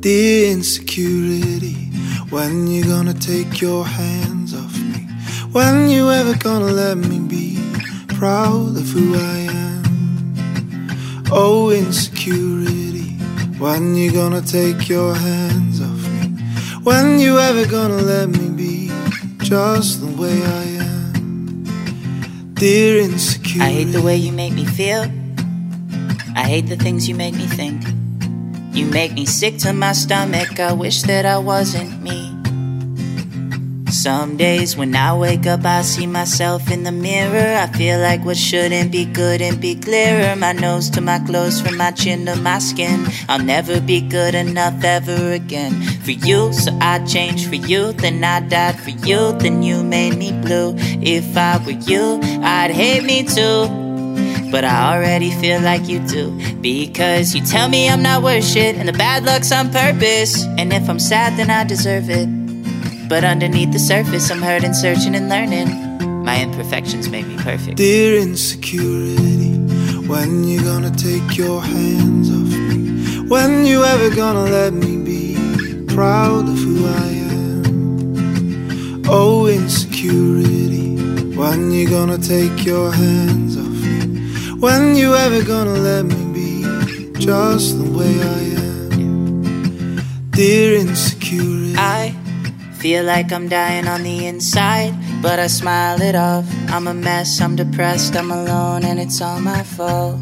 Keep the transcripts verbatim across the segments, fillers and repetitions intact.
The insecurity, when you gonna take your hands off me? When you ever gonna let me be proud of who I am? Oh, insecurity, when you gonna take your hands off me? When you ever gonna let me be just the way I am? Dear insecurity, I hate the way you make me feel. I hate the things you make me think. You make me sick to my stomach. I wish that I wasn't me. Some days when I wake up, I see myself in the mirror. I feel like what shouldn't be good and be clearer. My nose to my clothes, from my chin to my skin. I'll never be good enough ever again for you, so I changed for you. Then I died for you, then you made me blue. If I were you, I'd hate me too, but I already feel like you do, because you tell me I'm not worth shit, and the bad luck's on purpose. And if I'm sad, then I deserve it, but underneath the surface I'm hurting, searching and learning. My imperfections make me perfect. Dear insecurity, when you gonna take your hands off me? When you ever gonna let me be proud of who I am? Oh, insecurity, when you gonna take your hands off me? When you ever gonna let me be just the way I am? Dear insecurity, I feel like I'm dying on the inside, but I smile it off. I'm a mess, I'm depressed, I'm alone, and it's all my fault.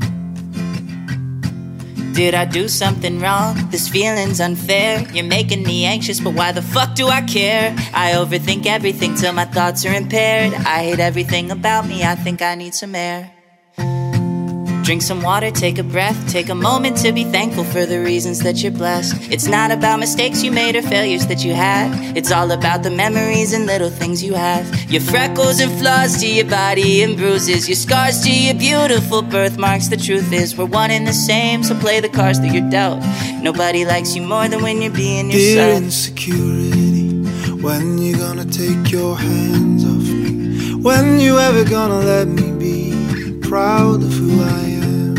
Did I do something wrong? This feeling's unfair. You're making me anxious, but why the fuck do I care? I overthink everything till my thoughts are impaired. I hate everything about me, I think I need some air. Drink some water, take a breath, take a moment to be thankful for the reasons that you're blessed. It's not about mistakes you made or failures that you had. It's all about the memories and little things you have. Your freckles and flaws to your body and bruises, your scars to your beautiful birthmarks. The truth is we're one and the same, so play the cards that you're dealt. Nobody likes you more than when you're being yourself. Dear insecurity, when you gonna take your hands off me? When you ever gonna let me be proud of who I am?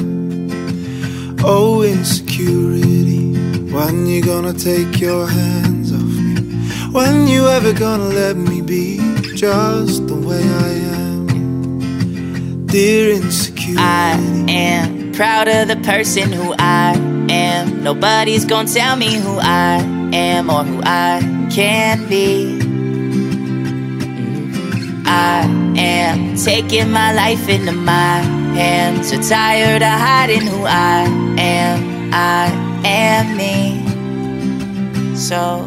Oh, insecurity, when you gonna take your hands off me? When you ever gonna let me be just the way I am? Dear insecurity, I am proud of the person who I am. Nobody's gonna tell me who I am or who I can be. I am taking my life into my hands. So tired of hiding who I am. I am me. So,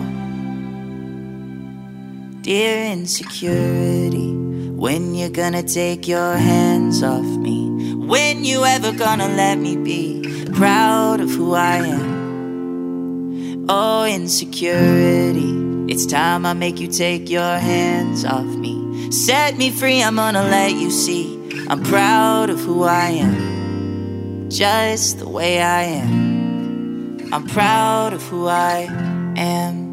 dear insecurity, when you gonna take your hands off me? When you ever gonna let me be proud of who I am? Oh, insecurity, it's time I make you take your hands off me. Set me free, I'm gonna let you see I'm proud of who I am, just the way I am. I'm proud of who I am.